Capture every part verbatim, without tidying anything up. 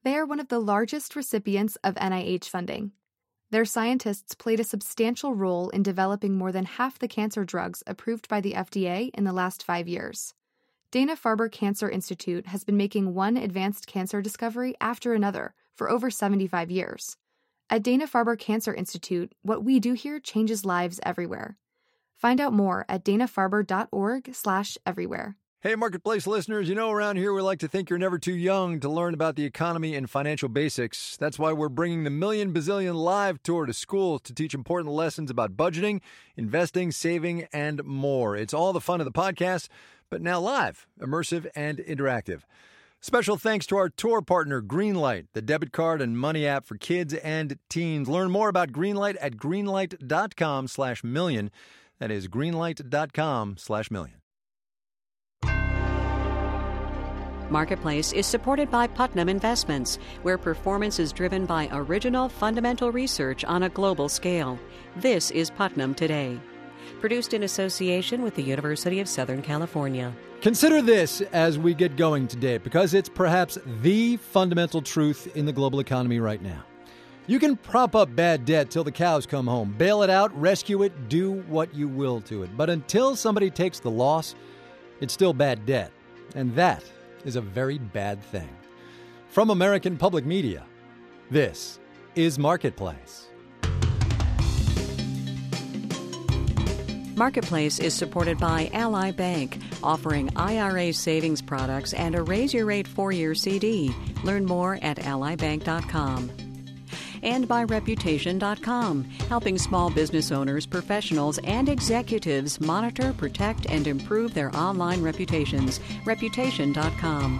They are one of the largest recipients of N I H funding. Their scientists played a substantial role in developing more than half the cancer drugs approved by the F D A in the last five years. Dana-Farber Cancer Institute has been making one advanced cancer discovery after another for over seventy-five years. At Dana-Farber Cancer Institute, what we do here changes lives everywhere. Find out more at dana-farber.org slash everywhere. Hey, Marketplace listeners, you know around here we like to think you're never too young to learn about the economy and financial basics. That's why we're bringing the Million Bazillion Live Tour to schools to teach important lessons about budgeting, investing, saving, and more. It's all the fun of the podcast, but now live, immersive, and interactive. Special thanks to our tour partner, Greenlight, the debit card and money app for kids and teens. Learn more about Greenlight at greenlight.com slash million. That is greenlight.com slash million. Marketplace is supported by Putnam Investments, where performance is driven by original fundamental research on a global scale. This is Putnam Today. Produced in association with the University of Southern California. Consider this as we get going today, because it's perhaps the fundamental truth in the global economy right now. You can prop up bad debt till the cows come home, bail it out, rescue it, do what you will to it. But until somebody takes the loss, it's still bad debt. And that is a very bad thing. From American Public Media, this is Marketplace. Marketplace is supported by Ally Bank, offering I R A savings products and a raise-your-rate four-year C D. Learn more at ally bank dot com. And by Reputation dot com, helping small business owners, professionals, and executives monitor, protect, and improve their online reputations. Reputation dot com.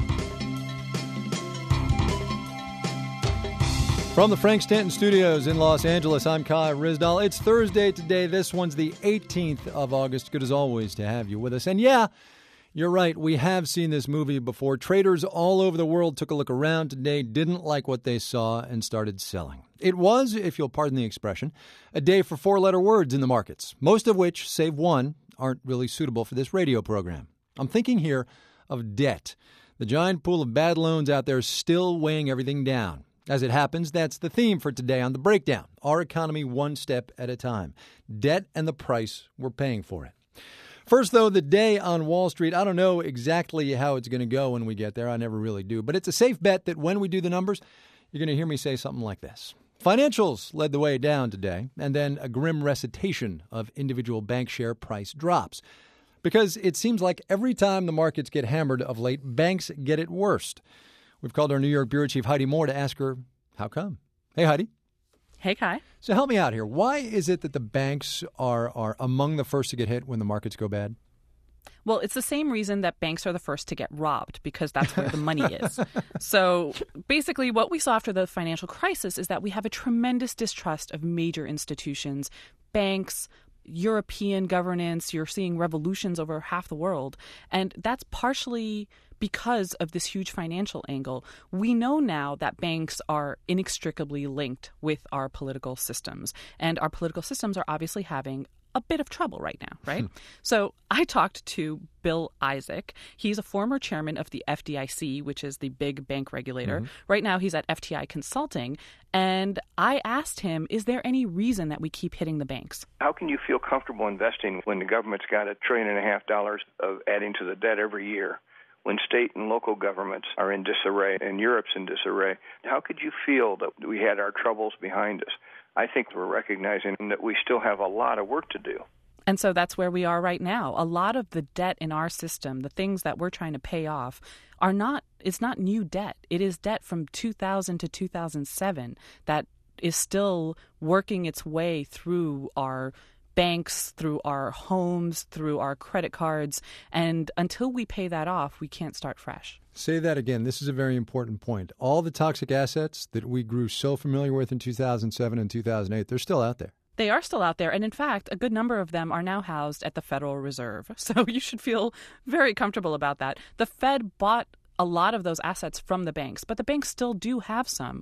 From the Frank Stanton Studios in Los Angeles, I'm Kai Ryssdal. It's Thursday today. This one's the eighteenth of August. Good as always to have you with us. And yeah, you're right. We have seen this movie before. Traders all over the world took a look around today, didn't like what they saw, and started selling. It was, if you'll pardon the expression, a day for four-letter words in the markets, most of which, save one, aren't really suitable for this radio program. I'm thinking here of debt, the giant pool of bad loans out there still weighing everything down. As it happens, that's the theme for today on The Breakdown, our economy one step at a time. Debt and the price we're paying for it. First, though, the day on Wall Street. I don't know exactly how it's going to go when we get there. I never really do. But it's a safe bet that when we do the numbers, you're going to hear me say something like this. Financials led the way down today, and then a grim recitation of individual bank share price drops. Because it seems like every time the markets get hammered of late, banks get it worst. We've called our New York bureau chief, Heidi Moore, to ask her, how come? Hey, Heidi. Hey, Kai. So help me out here. Why is it that the banks are, are among the first to get hit when the markets go bad? Well, it's the same reason that banks are the first to get robbed, because that's where the money is. So basically what we saw after the financial crisis is that we have a tremendous distrust of major institutions, banks, European governance. You're seeing revolutions over half the world. And that's partially because of this huge financial angle. We know now that banks are inextricably linked with our political systems, and our political systems are obviously having a bit of trouble right now, right? So I talked to Bill Isaac. He's a former chairman of the F D I C, which is the big bank regulator. Mm-hmm. Right now he's at F T I Consulting. And I asked him, is there any reason that we keep hitting the banks? How can you feel comfortable investing when the government's got a trillion and a half dollars of adding to the debt every year? When state and local governments are in disarray and Europe's in disarray, how could you feel that we had our troubles behind us? I think we're recognizing that we still have a lot of work to do. And so that's where we are right now. A lot of the debt in our system, the things that we're trying to pay off, are not, it's not new debt. It is debt from two thousand to two thousand seven that is still working its way through our banks, through our homes, through our credit cards. And until we pay that off, we can't start fresh. Say that again. This is a very important point. All the toxic assets that we grew so familiar with in two thousand seven and two thousand eight, they're still out there. They are still out there. And in fact, a good number of them are now housed at the Federal Reserve. So you should feel very comfortable about that. The Fed bought a lot of those assets from the banks, but the banks still do have some.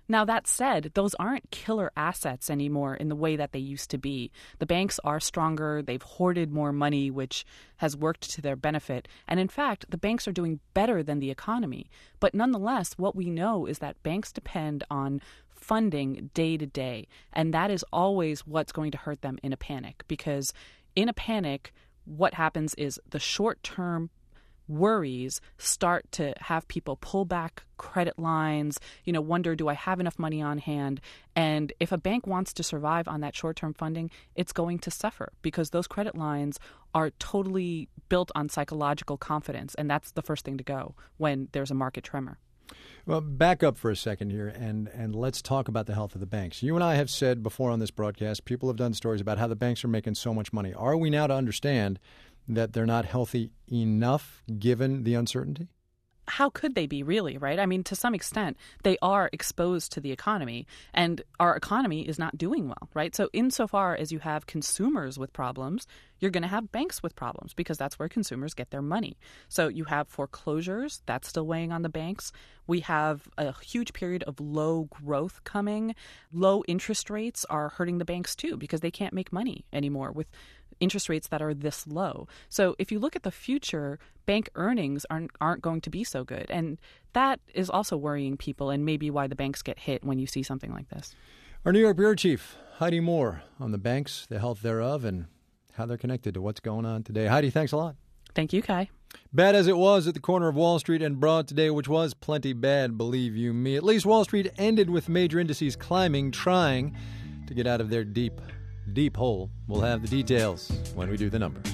Now, that said, those aren't killer assets anymore in the way that they used to be. The banks are stronger. They've hoarded more money, which has worked to their benefit. And in fact, the banks are doing better than the economy. But nonetheless, what we know is that banks depend on funding day to day. And that is always what's going to hurt them in a panic. Because in a panic, what happens is the short-term worries start to have people pull back credit lines, you know, wonder, do I have enough money on hand? And if a bank wants to survive on that short-term funding, it's going to suffer because those credit lines are totally built on psychological confidence. And that's the first thing to go when there's a market tremor. Well, back up for a second here, and, and let's talk about the health of the banks. You and I have said before on this broadcast, people have done stories about how the banks are making so much money. Are we now to understand that they're not healthy enough given the uncertainty? How could they be really, right? I mean, to some extent, they are exposed to the economy, and our economy is not doing well, right? So insofar as you have consumers with problems, you're going to have banks with problems because that's where consumers get their money. So you have foreclosures, that's still weighing on the banks. We have a huge period of low growth coming. Low interest rates are hurting the banks too because they can't make money anymore with interest rates that are this low. So if you look at the future, bank earnings aren't aren't going to be so good. And that is also worrying people and maybe why the banks get hit when you see something like this. Our New York Bureau Chief, Heidi Moore, on the banks, the health thereof, and how they're connected to what's going on today. Heidi, thanks a lot. Thank you, Kai. Bad as it was at the corner of Wall Street and Broad today, which was plenty bad, believe you me. At least Wall Street ended with major indices climbing, trying to get out of their deep deep hole. We'll have the details when we do the numbers.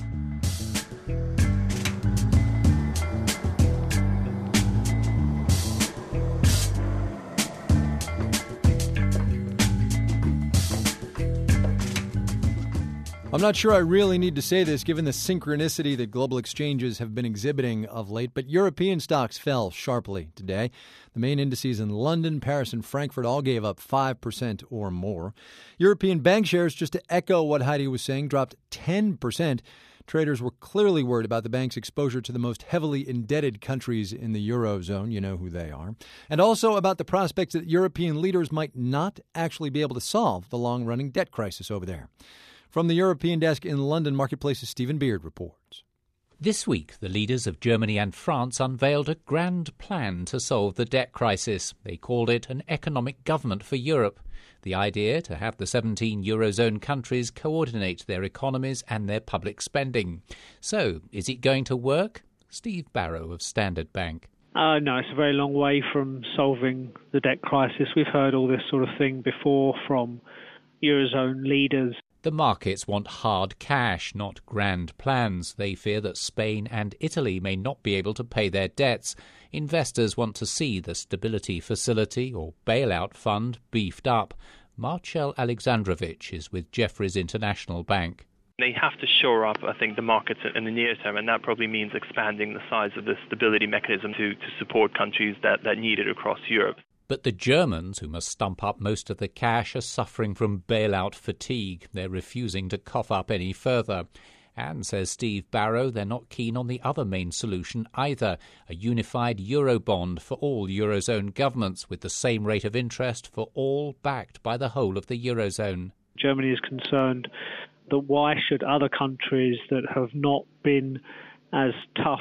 I'm not sure I really need to say this given the synchronicity that global exchanges have been exhibiting of late, but European stocks fell sharply today. The main indices in London, Paris, and Frankfurt all gave up five percent or more. European bank shares, just to echo what Heidi was saying, dropped ten percent. Traders were clearly worried about the bank's exposure to the most heavily indebted countries in the Eurozone. You know who they are. And also about the prospects that European leaders might not actually be able to solve the long-running debt crisis over there. From the European desk in London, Marketplace's Stephen Beard reports. This week, the leaders of Germany and France unveiled a grand plan to solve the debt crisis. They called it an economic government for Europe. The idea to have the seventeen Eurozone countries coordinate their economies and their public spending. So, is it going to work? Steve Barrow of Standard Bank. Uh, no, it's a very long way from solving the debt crisis. We've heard all this sort of thing before from Eurozone leaders. The markets want hard cash, not grand plans. They fear that Spain and Italy may not be able to pay their debts. Investors want to see the Stability Facility or bailout fund beefed up. Marcel Alexandrovich is with Jefferies International Bank. They have to shore up, I think, the markets in the near term, and that probably means expanding the size of the stability mechanism to, to support countries that, that need it across Europe. But the Germans, who must stump up most of the cash, are suffering from bailout fatigue. They're refusing to cough up any further. And, says Steve Barrow, they're not keen on the other main solution either, a unified Eurobond for all Eurozone governments with the same rate of interest for all, backed by the whole of the Eurozone. Germany is concerned that why should other countries that have not been as tough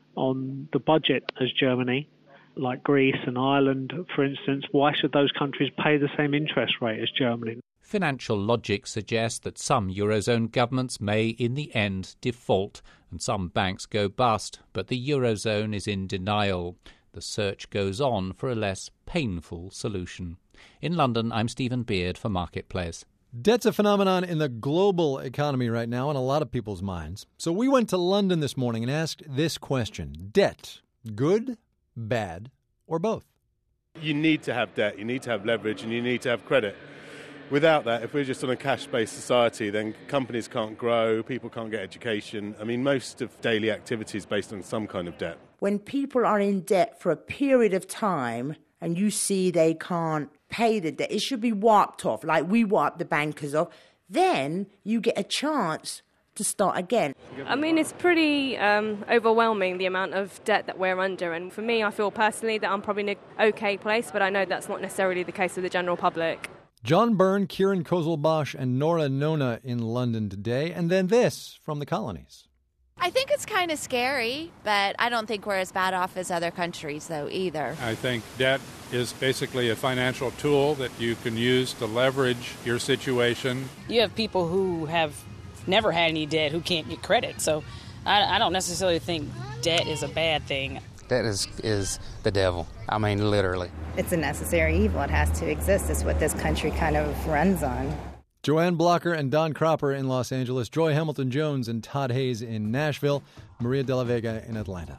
on the budget as Germany, like Greece and Ireland, for instance, why should those countries pay the same interest rate as Germany? Financial logic suggests that some Eurozone governments may, in the end, default and some banks go bust, but the Eurozone is in denial. The search goes on for a less painful solution. In London, I'm Stephen Beard for Marketplace. Debt's a phenomenon in the global economy right now in a lot of people's minds. So we went to London this morning and asked this question. Debt, good, bad, or both? You need to have debt, you need to have leverage, and you need to have credit. Without that, if we're just on a cash-based society, then companies can't grow, people can't get education. I mean, most of daily activity is based on some kind of debt. When people are in debt for a period of time and you see they can't pay the debt, it should be wiped off, like we wipe the bankers off. Then you get a chance to start again. I mean, it's pretty um, overwhelming, the amount of debt that we're under. And for me, I feel personally that I'm probably in an okay place, but I know that's not necessarily the case with the general public. John Byrne, Kieran Kozelbosch, and Nora Nona in London today. And then this from the colonies. I think it's kind of scary, but I don't think we're as bad off as other countries, though, either. I think debt is basically a financial tool that you can use to leverage your situation. You have people who have never had any debt who can't get credit, so I, I don't necessarily think debt is a bad thing. Debt is, is the devil. I mean, literally. It's a necessary evil. It has to exist. It's what this country kind of runs on. Joanne Blocker and Don Cropper in Los Angeles, Joy Hamilton-Jones and Todd Hayes in Nashville, Maria de la Vega in Atlanta.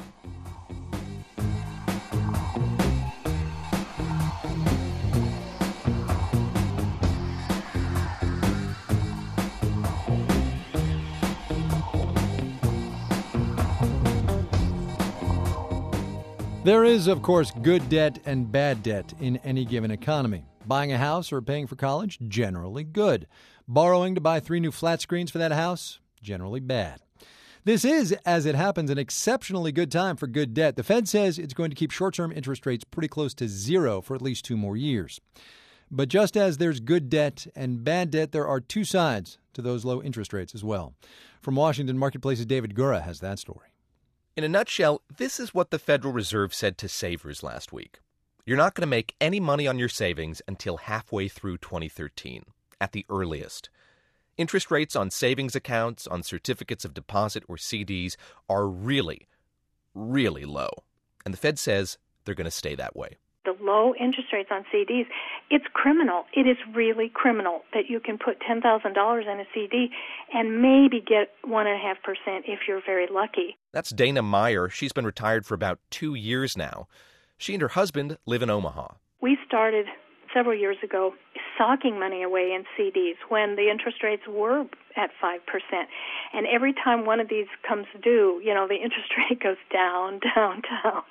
There is, of course, good debt and bad debt in any given economy. Buying a house or paying for college, generally good. Borrowing to buy three new flat screens for that house, generally bad. This is, as it happens, an exceptionally good time for good debt. The Fed says it's going to keep short-term interest rates pretty close to zero for at least two more years. But just as there's good debt and bad debt, there are two sides to those low interest rates as well. From Washington Marketplace's David Gura has that story. In a nutshell, this is what the Federal Reserve said to savers last week. You're not going to make any money on your savings until halfway through twenty thirteen, at the earliest. Interest rates on savings accounts, on certificates of deposit or C Ds are really, really low. And the Fed says they're going to stay that way. The low interest rates on C Ds, it's criminal. It is really criminal that you can put ten thousand dollars in a C D and maybe get one point five percent if you're very lucky. That's Dana Meyer. She's been retired for about two years now. She and her husband live in Omaha. We started several years ago socking money away in C Ds when the interest rates were at five percent. And every time one of these comes due, you know, the interest rate goes down, down, down.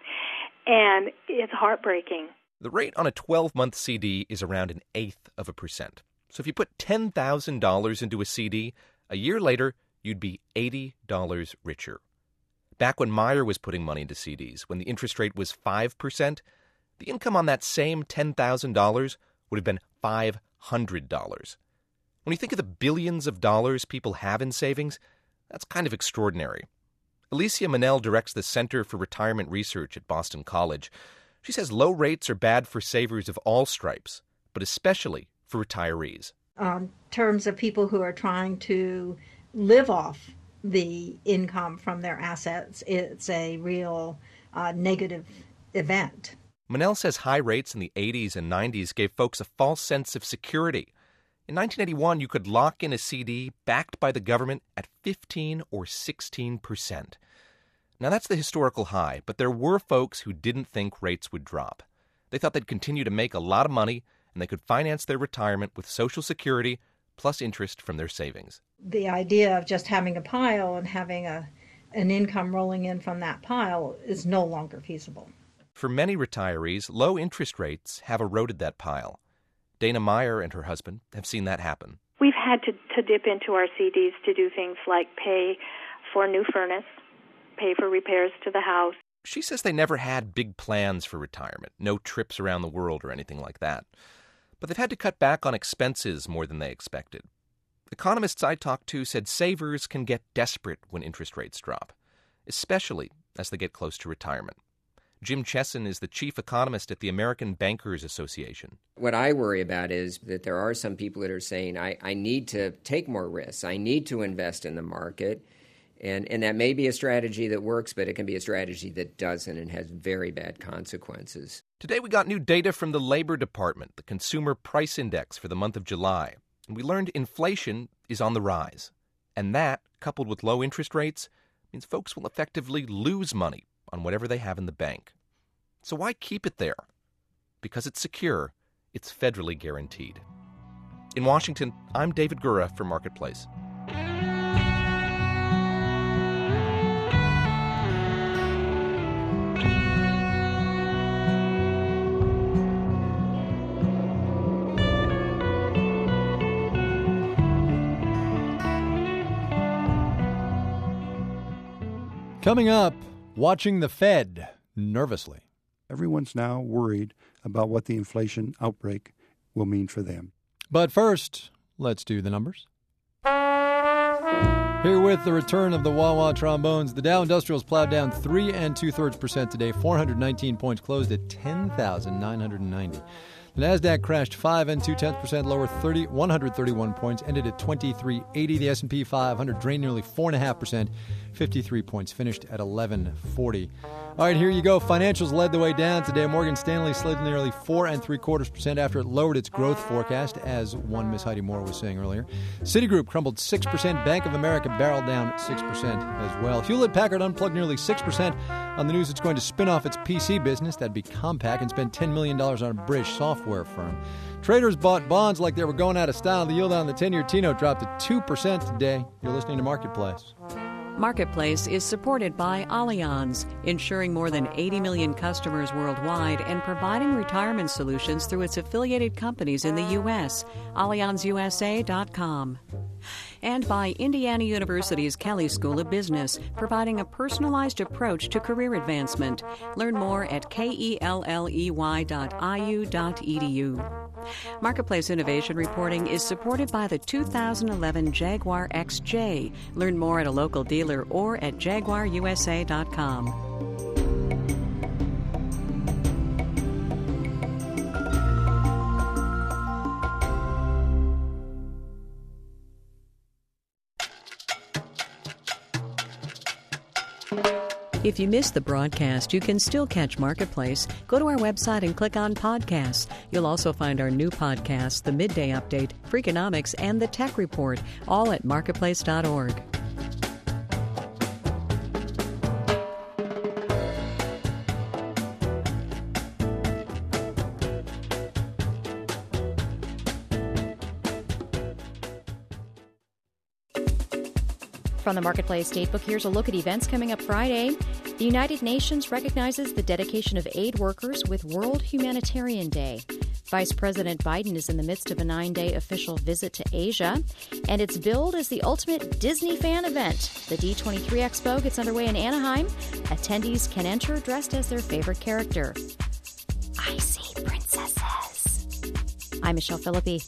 And it's heartbreaking. The rate on a twelve-month C D is around an eighth of a percent. So if you put ten thousand dollars into a C D, a year later, you'd be eighty dollars richer. Back when Meyer was putting money into C Ds, when the interest rate was five percent, the income on that same ten thousand dollars would have been five hundred dollars. When you think of the billions of dollars people have in savings, that's kind of extraordinary. Alicia Manel directs the Center for Retirement Research at Boston College. She says low rates are bad for savers of all stripes, but especially for retirees. In terms of people who are trying to live off the income from their assets, it's a real uh, negative event. Manel says high rates in the eighties and nineties gave folks a false sense of security. In nineteen eighty-one, you could lock in a C D backed by the government at fifteen or sixteen percent. Now, that's the historical high, but there were folks who didn't think rates would drop. They thought they'd continue to make a lot of money, and they could finance their retirement with Social Security plus interest from their savings. The idea of just having a pile and having a an income rolling in from that pile is no longer feasible. For many retirees, low interest rates have eroded that pile. Dana Meyer and her husband have seen that happen. We've had to, to dip into our C Ds to do things like pay for a new furnace, pay for repairs to the house. She says they never had big plans for retirement, no trips around the world or anything like that. But they've had to cut back on expenses more than they expected. Economists I talked to said savers can get desperate when interest rates drop, especially as they get close to retirement. Jim Chesson is the chief economist at the American Bankers Association. What I worry about is that there are some people that are saying, I, I need to take more risks. I need to invest in the market. And, and that may be a strategy that works, but it can be a strategy that doesn't and has very bad consequences. Today we got new data from the Labor Department, the Consumer Price Index for the month of July. And we learned inflation is on the rise. And that, coupled with low interest rates, means folks will effectively lose money on whatever they have in the bank. So why keep it there? Because it's secure, it's federally guaranteed. In Washington, I'm David Gura for Marketplace. Coming up, watching the Fed nervously. Everyone's now worried about what the inflation outbreak will mean for them. But first, let's do the numbers. Here with the return of the wah-wah trombones, the Dow Industrials plowed down three and two-thirds percent today, four hundred nineteen points, closed at ten thousand nine hundred ninety. The Nasdaq crashed five and two-tenths percent lower, thirty, one hundred thirty-one points, ended at twenty-three eighty. The S and P five hundred drained nearly four point five percent, fifty-three points, finished at eleven forty. All right, here you go. Financials led the way down today. Morgan Stanley slid nearly four and three quarters percent after it lowered its growth forecast, as one Miss Heidi Moore was saying earlier. Citigroup crumbled six percent. Bank of America barreled down six percent as well. Hewlett-Packard unplugged nearly six percent on the news it's going to spin off its P C business, that'd be Compaq, and spend ten million dollars on a British software firm. Traders bought bonds like they were going out of style. The yield on the ten-year T-note dropped to two percent today. You're listening to Marketplace. Marketplace is supported by Allianz, insuring more than eighty million customers worldwide and providing retirement solutions through its affiliated companies in the U S Allianz U S A dot com. And by Indiana University's Kelley School of Business, providing a personalized approach to career advancement. Learn more at kelley dot I U dot E D U. Marketplace Innovation Reporting is supported by the two thousand eleven Jaguar X J. Learn more at a local dealer or at jaguar U S A dot com. If you missed the broadcast, you can still catch Marketplace. Go to our website and click on podcasts. You'll also find our new podcasts, The Midday Update, Freakonomics, and The Tech Report, all at marketplace dot org. From the Marketplace Datebook, here's a look at events coming up Friday. The United Nations recognizes the dedication of aid workers with World Humanitarian Day. Vice President Biden is in the midst of a nine-day official visit to Asia, and it's billed as the ultimate Disney fan event. The D twenty-three Expo gets underway in Anaheim. Attendees can enter dressed as their favorite character. I see princesses. I'm Michelle Philippi.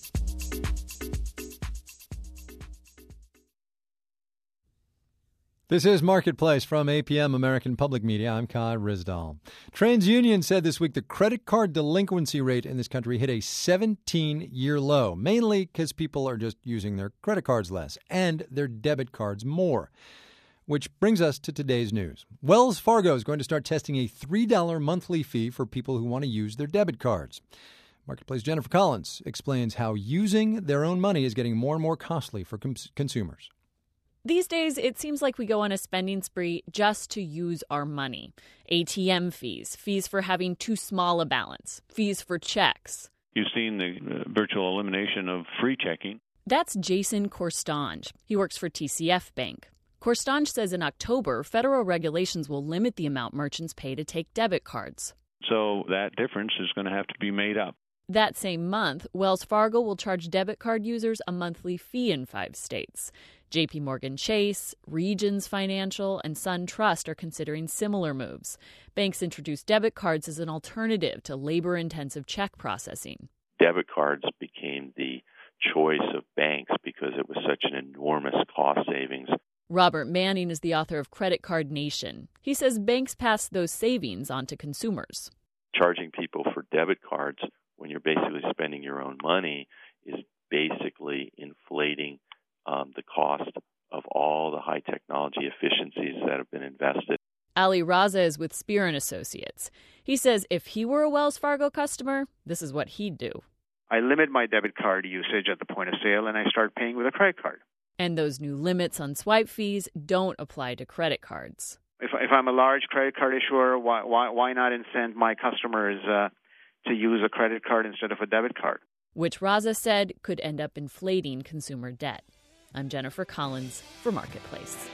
This is Marketplace from A P M American Public Media. I'm Kai Rizdal. TransUnion said this week the credit card delinquency rate in this country hit a seventeen-year low, mainly because people are just using their credit cards less and their debit cards more. Which brings us to today's news. Wells Fargo is going to start testing a three dollars monthly fee for people who want to use their debit cards. Marketplace Jennifer Collins explains how using their own money is getting more and more costly for cons- consumers. These days, it seems like we go on a spending spree just to use our money. A T M fees, fees for having too small a balance, fees for checks. You've seen the uh, virtual elimination of free checking. That's Jason Korstange. He works for T C F Bank. Korstange says in October, federal regulations will limit the amount merchants pay to take debit cards. So that difference is going to have to be made up. That same month, Wells Fargo will charge debit card users a monthly fee in five states. J P Morgan Chase, Regions Financial, and SunTrust are considering similar moves. Banks introduced debit cards as an alternative to labor-intensive check processing. Debit cards became the choice of banks because it was such an enormous cost savings. Robert Manning is the author of Credit Card Nation. He says banks pass those savings on to consumers. Charging people for debit cards when you're basically spending your own money is basically inflating um, the cost of all the high technology efficiencies that have been invested. Ali Raza is with Spear and Associates. He says if he were a Wells Fargo customer, this is what he'd do. I limit my debit card usage at the point of sale, and I start paying with a credit card. And those new limits on swipe fees don't apply to credit cards. If, if I'm a large credit card issuer, why, why, why not incent my customers uh, to use a credit card instead of a debit card? Which Raza said could end up inflating consumer debt. I'm Jennifer Collins for Marketplace.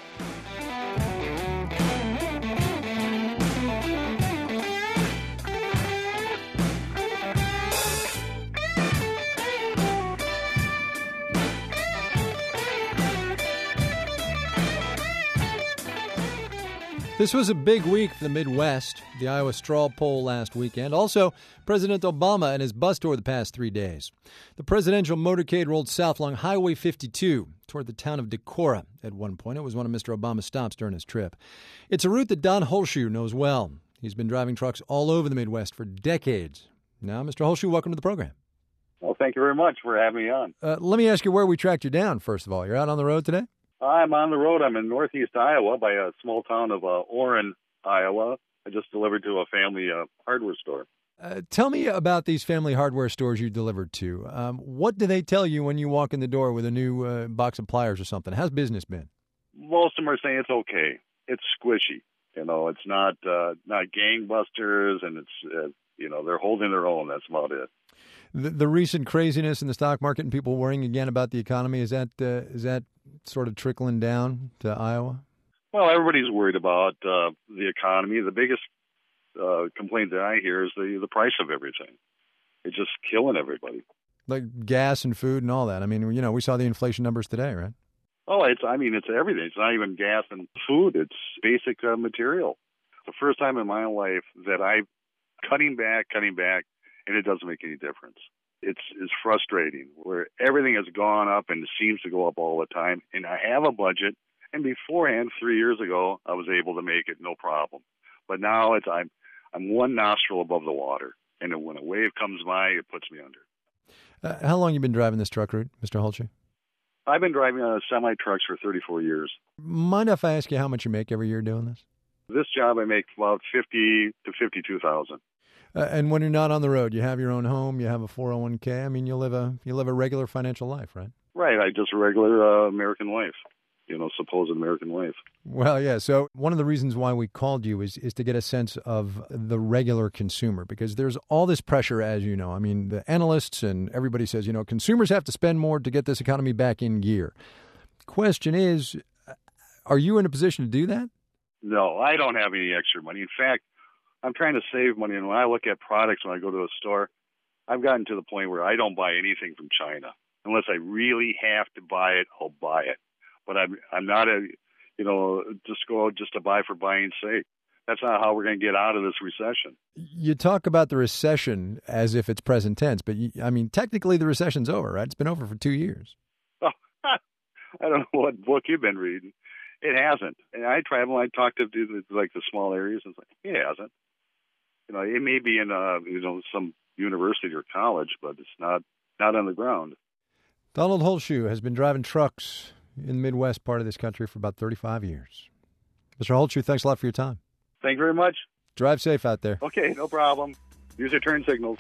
This was a big week for the Midwest, the Iowa straw poll last weekend. Also, President Obama and his bus tour the past three days. The presidential motorcade rolled south along Highway fifty-two toward the town of Decorah. At one point, it was one of Mister Obama's stops during his trip. It's a route that Don Holschuh knows well. He's been driving trucks all over the Midwest for decades. Now, Mister Holschuh, welcome to the program. Well, thank you very much for having me on. Uh, let me ask you where we tracked you down, first of all. You're out on the road today? I'm on the road. I'm in northeast Iowa by a small town of uh, Orrin, Iowa. I just delivered to a family uh, hardware store. Uh, tell me about these family hardware stores you delivered to. Um, what do they tell you when you walk in the door with a new uh, box of pliers or something? How's business been? Most of them are saying it's okay. It's squishy. You know, it's not uh, not gangbusters, and it's uh, you know they're holding their own. That's about it. The, the recent craziness in the stock market and people worrying again about the economy, is that uh, is that sort of trickling down to Iowa? Well, everybody's worried about uh, the economy. The biggest uh, complaint that I hear is the, the price of everything. It's just killing everybody. Like gas and food and all that. I mean, you know, we saw the inflation numbers today, right? Oh, it's I mean, it's everything. It's not even gas and food. It's basic uh, material. The first time in my life that I'm cutting back, cutting back, and it doesn't make any difference. It's it's frustrating where everything has gone up and seems to go up all the time. And I have a budget, and beforehand, three years ago, I was able to make it no problem. But now it's I'm I'm one nostril above the water, and when a wave comes by, it puts me under. Uh, how long have you been driving this truck route, Mister Holschuh? I've been driving uh, semi trucks for thirty-four years. Mind if I ask you how much you make every year doing this? This job, I make about fifty to fifty-two thousand. Uh, and when you're not on the road, you have your own home, you have a four oh one k. I mean, you live a you live a regular financial life, right? Right. I just a regular uh, American life, you know, supposed American life. Well, yeah. So one of the reasons why we called you is is to get a sense of the regular consumer, because there's all this pressure, as you know. I mean, the analysts and everybody says, you know, consumers have to spend more to get this economy back in gear. Question is, are you in a position to do that? No, I don't have any extra money. In fact, I'm trying to save money, and when I look at products when I go to a store, I've gotten to the point where I don't buy anything from China. Unless I really have to buy it, I'll buy it. But I'm I'm not a, you know, just go out just to buy for buying's sake. That's not how we're going to get out of this recession. You talk about the recession as if it's present tense, but, you, I mean, technically the recession's over, right? It's been over for two years. Oh, I don't know what book you've been reading. It hasn't. And I travel, I talk to like the small areas, and it's like, it hasn't. You know, it may be in uh, you know some university or college, but it's not not on the ground. Donald Holschuh has been driving trucks in the Midwest part of this country for about thirty-five years. Mister Holschuh, thanks a lot for your time. Thank you very much. Drive safe out there. Okay, no problem. Use your turn signals.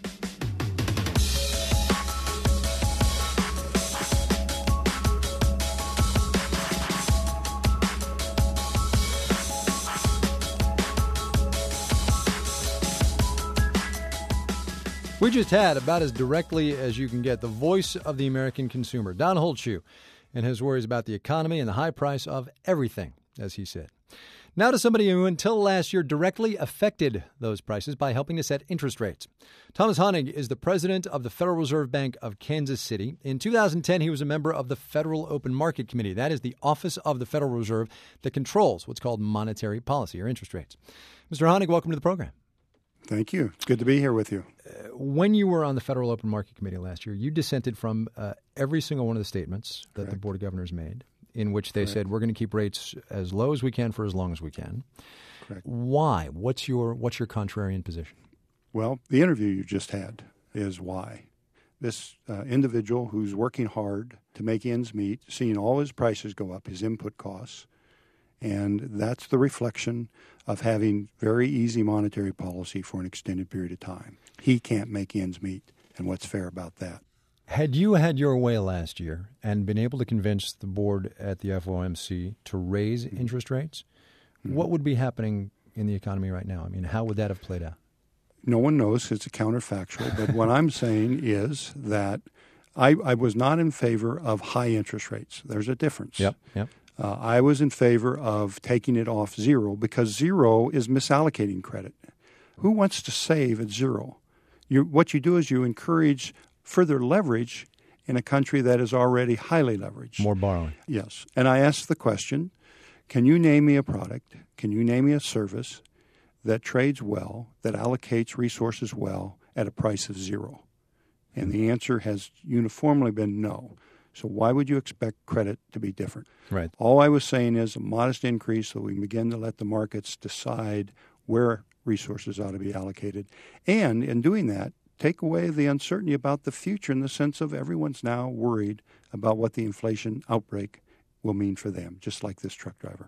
We just had, about as directly as you can get, the voice of the American consumer, Don Holschuh, and his worries about the economy and the high price of everything, as he said. Now to somebody who until last year directly affected those prices by helping to set interest rates. Thomas Honig is the president of the Federal Reserve Bank of Kansas City. In two thousand ten, he was a member of the Federal Open Market Committee. That is the office of the Federal Reserve that controls what's called monetary policy or interest rates. Mister Honig, welcome to the program. Thank you. It's good to be here with you. Uh, when you were on the Federal Open Market Committee last year, you dissented from uh, every single one of the statements that Correct. the Board of Governors made, in which they Correct. said we're going to keep rates as low as we can for as long as we can. Correct. Why? What's your what's your contrarian position? Well, the interview you just had is why. This uh, individual who's working hard to make ends meet, seeing all his prices go up, his input costs, and that's the reflection of having very easy monetary policy for an extended period of time. He can't make ends meet, and what's fair about that? Had you had your way last year and been able to convince the board at the F O M C to raise mm-hmm. interest rates, mm-hmm. what would be happening in the economy right now? I mean, how would that have played out? No one knows. It's a counterfactual. But what I'm saying is that I, I was not in favor of high interest rates. There's a difference. Yep, yep. Uh, I was in favor of taking it off zero because zero is misallocating credit. Who wants to save at zero? You, what you do is you encourage further leverage in a country that is already highly leveraged. More borrowing. Yes. And I asked the question, Can you name me a product? Can you name me a service that trades well, that allocates resources well at a price of zero? And the answer has uniformly been no. So why would you expect credit to be different? Right. All I was saying is a modest increase so we can begin to let the markets decide where resources ought to be allocated. And in doing that, take away the uncertainty about the future in the sense of everyone's now worried about what the inflation outbreak will mean for them, just like this truck driver.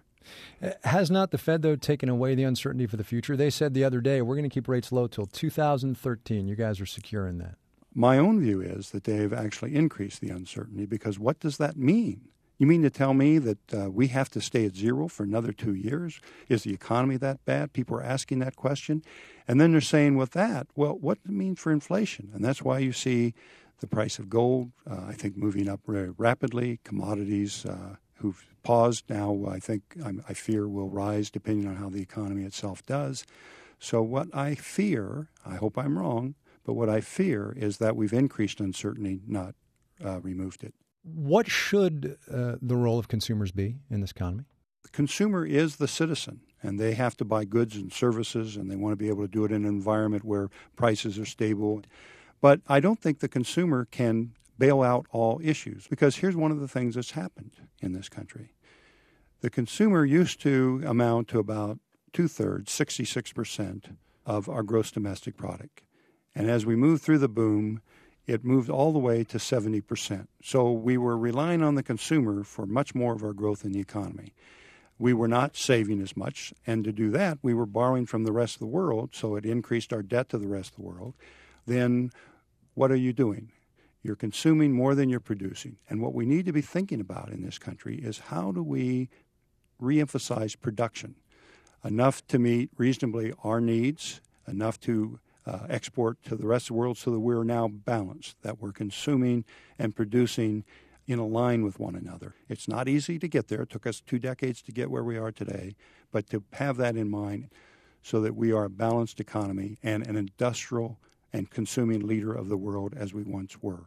Has not the Fed, though, taken away the uncertainty for the future? They said the other day, we're going to keep rates low till two thousand thirteen. You guys are secure in that. My own view is that they've actually increased the uncertainty, because what does that mean? You mean to tell me that uh, we have to stay at zero for another two years? Is the economy that bad? People are asking that question. And then they're saying with that, well, what does it mean for inflation? And that's why you see the price of gold, uh, I think, moving up very rapidly. Commodities uh, who've paused now, I think, I'm, I fear, will rise depending on how the economy itself does. So what I fear, I hope I'm wrong, but what I fear is that we've increased uncertainty, not uh, removed it. What should uh, the role of consumers be in this economy? The consumer is the citizen, and they have to buy goods and services, and they want to be able to do it in an environment where prices are stable. But I don't think the consumer can bail out all issues, because here's one of the things that's happened in this country. The consumer used to amount to about two-thirds, sixty-six percent of our gross domestic product. And as we moved through the boom, it moved all the way to seventy percent. So we were relying on the consumer for much more of our growth in the economy. We were not saving as much, and to do that, we were borrowing from the rest of the world, so it increased our debt to the rest of the world. Then what are you doing? You're consuming more than you're producing. And what we need to be thinking about in this country is how do we reemphasize production, enough to meet reasonably our needs, enough to Uh, export to the rest of the world, so that we're now balanced, that we're consuming and producing in a line with one another. It's not easy to get there. It took us two decades to get where we are today, but to have that in mind so that we are a balanced economy and an industrial and consuming leader of the world as we once were.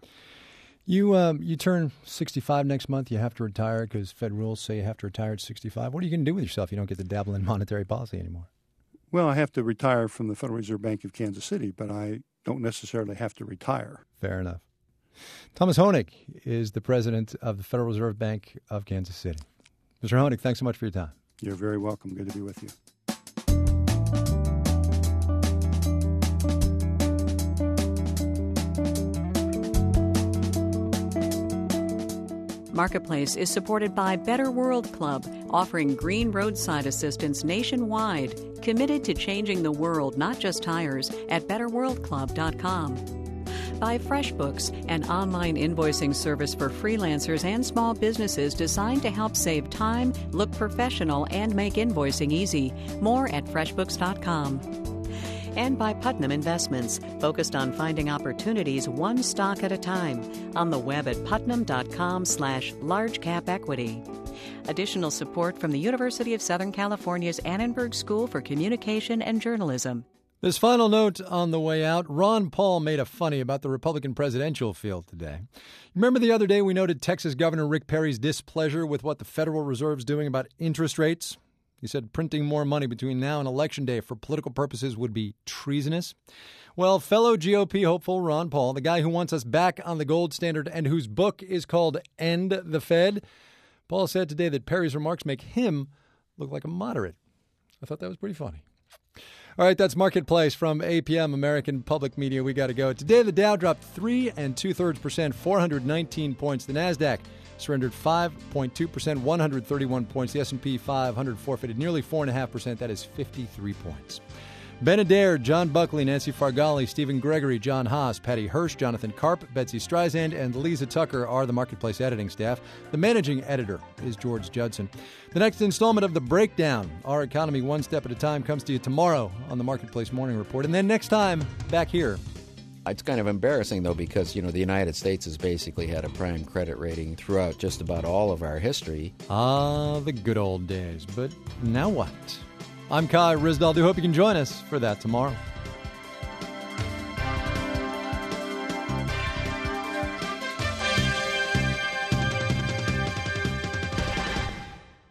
You um, you turn sixty-five next month. You have to retire because Fed rules say you have to retire at sixty-five. What are you going to do with yourself if you don't get to dabble in monetary policy anymore? Well, I have to retire from the Federal Reserve Bank of Kansas City, but I don't necessarily have to retire. Fair enough. Thomas Honig is the president of the Federal Reserve Bank of Kansas City. Mister Honig, thanks so much for your time. You're very welcome. Good to be with you. Marketplace is supported by Better World Club, offering green roadside assistance nationwide, committed to changing the world, not just tires, at better world club dot com. By FreshBooks, an online invoicing service for freelancers and small businesses designed to help save time, look professional, and make invoicing easy. More at freshbooks dot com. And by Putnam Investments, focused on finding opportunities one stock at a time, on the web at putnam dot com slash large cap equity. Additional support from the University of Southern California's Annenberg School for Communication and Journalism. This final note on the way out, Ron Paul made a funny about the Republican presidential field today. Remember the other day we noted Texas Governor Rick Perry's displeasure with what the Federal Reserve's doing about interest rates? He said printing more money between now and Election Day for political purposes would be treasonous. Well, fellow G O P hopeful Ron Paul, the guy who wants us back on the gold standard and whose book is called End the Fed, Paul said today that Perry's remarks make him look like a moderate. I thought that was pretty funny. All right, that's Marketplace from A P M, American Public Media. We got to go. Today, the Dow dropped three and two-thirds percent, four hundred nineteen points. The NASDAQ surrendered five point two percent, one hundred thirty-one points. The S and P five hundred forfeited nearly four point five percent. That is fifty-three points. Ben Adair, John Buckley, Nancy Fargali, Stephen Gregory, John Haas, Patty Hirsch, Jonathan Karp, Betsy Streisand, and Lisa Tucker are the Marketplace editing staff. The managing editor is George Judson. The next installment of The Breakdown, Our Economy One Step at a Time, comes to you tomorrow on the Marketplace Morning Report. And then next time, back here. It's kind of embarrassing, though, because, you know, the United States has basically had a prime credit rating throughout just about all of our history. Ah, the good old days. But now what? I'm Kai Ryssdal. Do hope you can join us for that tomorrow.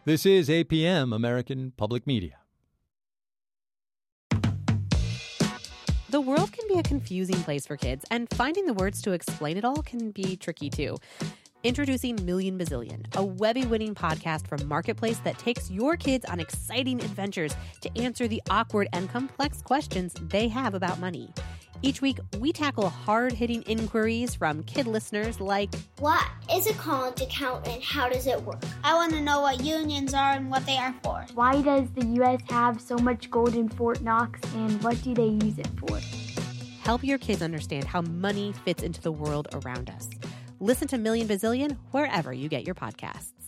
This is A P M, American Public Media. The world can be a confusing place for kids, and finding the words to explain it all can be tricky too. Introducing Million Bazillion, a Webby-winning podcast from Marketplace that takes your kids on exciting adventures to answer the awkward and complex questions they have about money. Each week, we tackle hard-hitting inquiries from kid listeners like, what is a college account and how does it work? I want to know what unions are and what they are for. Why does the U S have so much gold in Fort Knox and what do they use it for? Help your kids understand how money fits into the world around us. Listen to Million Bazillion wherever you get your podcasts.